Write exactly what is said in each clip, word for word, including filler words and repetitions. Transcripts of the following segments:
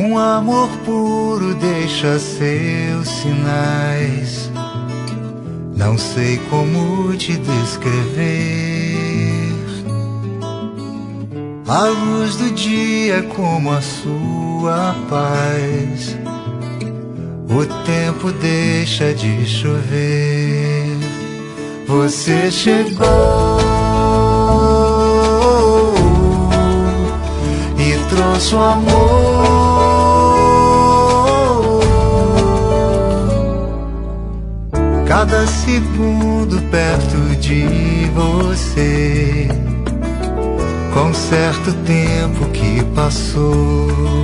Um amor puro deixa seus sinais. Não sei como te descrever. A luz do dia como a sua paz. O tempo deixa de chover. Você chegou e trouxe o amor. Cada segundo perto de você, com certo tempo que passou.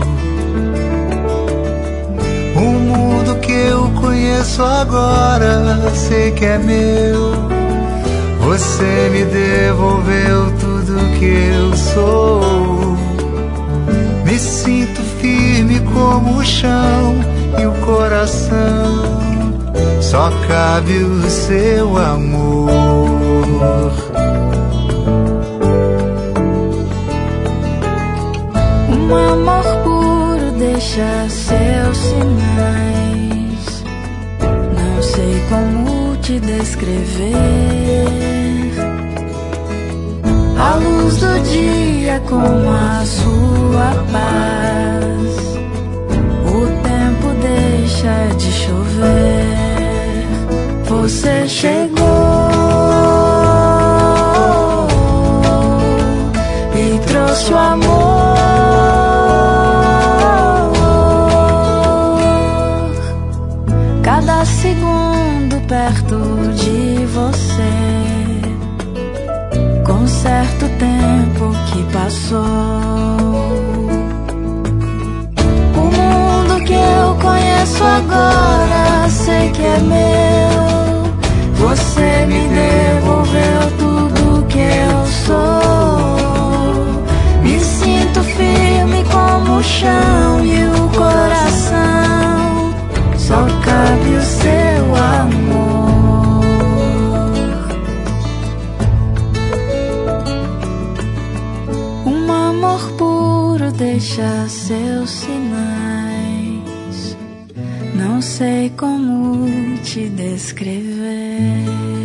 O mundo que eu conheço agora, sei que é meu. Você me devolveu tudo que eu sou. Me sinto firme como o chão e o coração. Só cabe o seu amor. Um amor puro deixa seus sinais. Não sei como te descrever. A luz do dia como a sua paz. O tempo deixa de chover. Você chegou e trouxe o amor. Cada segundo perto de você, com certo tempo que passou. O mundo que eu conheço agora, sei que é meu. Você me devolveu tudo que eu sou. Me sinto firme como o chão e o coração. Só cabe o seu amor. Um amor puro deixa seus sinais. Não sei como te descrever.